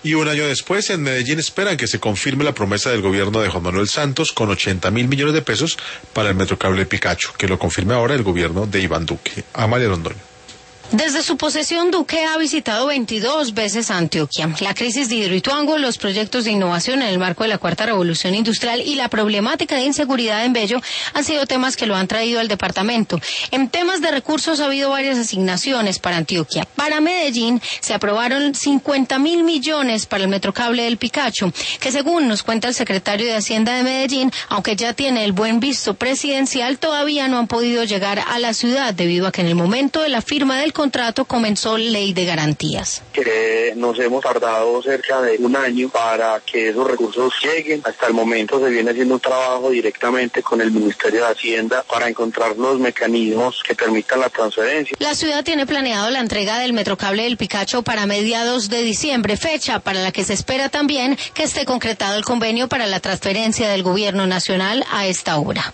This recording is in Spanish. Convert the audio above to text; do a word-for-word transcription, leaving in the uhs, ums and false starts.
Y un año después, en Medellín esperan que se confirme la promesa del gobierno de Juan Manuel Santos con ochenta mil millones de pesos para el Metrocable Picacho, que lo confirme ahora el gobierno de Iván Duque. Amalia Londoño. Desde su posesión, Duque ha visitado veintidós veces Antioquia. La crisis de Hidroituango, los proyectos de innovación en el marco de la Cuarta Revolución Industrial y la problemática de inseguridad en Bello han sido temas que lo han traído al departamento. En temas de recursos ha habido varias asignaciones para Antioquia. Para Medellín se aprobaron cincuenta mil millones para el Metrocable del Picacho, que según nos cuenta el secretario de Hacienda de Medellín, aunque ya tiene el buen visto presidencial, todavía no han podido llegar a la ciudad debido a que en el momento de la firma del contrato comenzó ley de garantías. Que nos hemos tardado cerca de un año para que esos recursos lleguen. Hasta el momento se viene haciendo un trabajo directamente con el Ministerio de Hacienda para encontrar los mecanismos que permitan la transferencia. La ciudad tiene planeado la entrega del Metrocable del Picacho para mediados de diciembre, fecha para la que se espera también que esté concretado el convenio para la transferencia del gobierno nacional a esta obra.